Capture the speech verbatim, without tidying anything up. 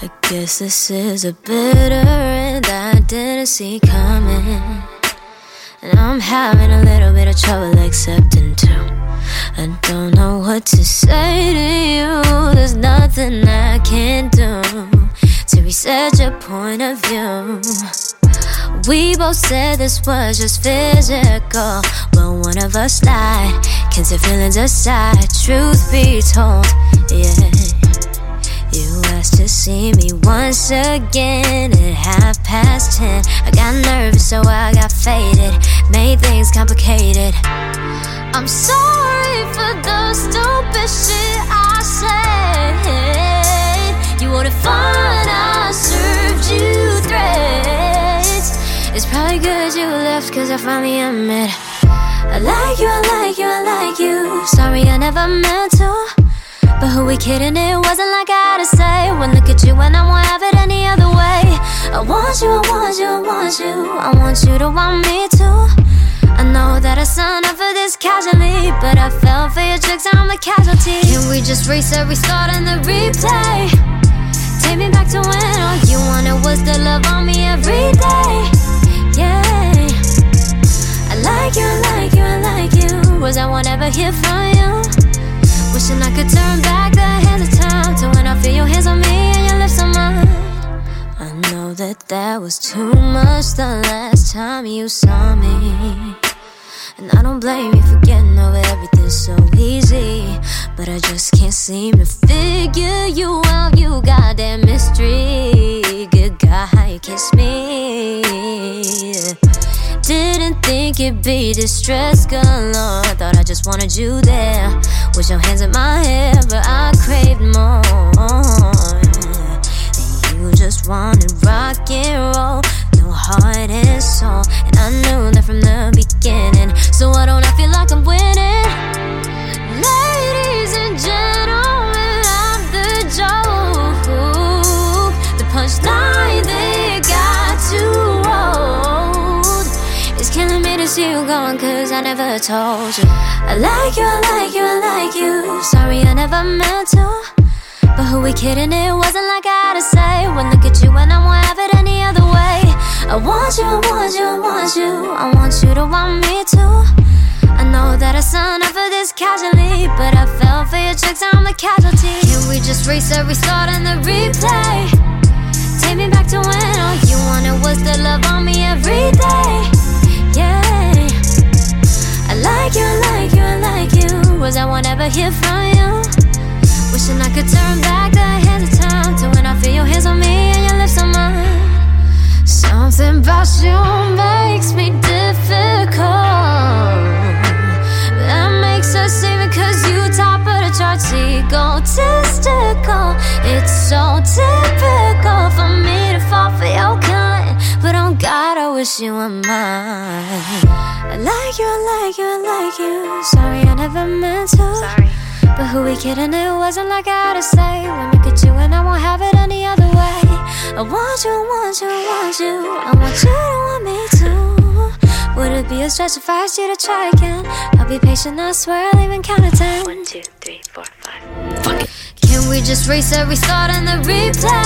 I guess this is a bitter end I didn't see coming, and I'm having a little bit of trouble accepting too. I don't know what to say to you. There's nothing I can do to reset your point of view. We both said this was just physical. Well, one of us lied. Can't say feelings aside. Truth be told, yeah. You asked to see me once again at half past ten. I got nervous, so I got faded. Made things complicated. I'm sorry for the stupid shit I said. You wanted fun, I served you threats. It's probably good you left, cause I finally admit I like you, I like you, I like you. Sorry I never meant to, but who we kidding, it wasn't like I had to say. When look at you and I won't have it any other way. I want you, I want you, I want you. I want you to want me too. I know that I signed up for this casually, but I fell for your tricks, I'm the casualty. Can we just reset, restart, and the replay? Take me back to when all you wanted was the love on me every day. Yeah, I like you, I like you, I like you. Was I won't ever hear from you? Wishing I could turn back the hands of time to when I feel your hands on me and your lips on mine. I know that that was too much the last time you saw me, and I don't blame you for getting over everything so easy, but I just can't seem to figure you out, you goddamn mystery. Good guy, kiss me. Didn't think it'd be distress galore. Thought I just wanted you there, with your hands in my hair, but I craved more. And you just wanted rock and roll, no heart and soul, and I knew that from the beginning. So why don't I feel like I'm winning? Ladies and gentlemen, I'm the joke, the punchline they got too old. It's killing me to see you gone, cause I never told you I like you, I like you, I like you. Sorry I never meant to, but who we kidding, it wasn't like I had to say. When look at you and I won't have it any other way. I want you, I want you, I want you. I want you to want me too. I know that I signed up for this casually, but I fell for your tricks, I'm the casualty. Can we just reset, restart, and the replay? Take me back to when all you wanted was the love on me every day. Yeah, I like you, I like you, I like you. Was I won't ever hear from you? Wishing I could turn back the hands of time to when I feel your hands on me and your lips on mine. Something about you makes me difficult. That makes us even, cause you top of the charts, egotistical. It's so typical for me to fall for your kind, but on God I wish you were mine. I like you, I like you, I like you. Sorry I never meant to. Sorry. But who we kidding, it wasn't like I had to say. When look at you and I won't have it any other way. I want you, I want you, I want you. I want you to want me too. Would it be a stretch if I asked you to try again? I'll be patient, I swear I'll even count to ten. One, two, three, four, five. Fuck it. Can we just reset, restart, and the replay?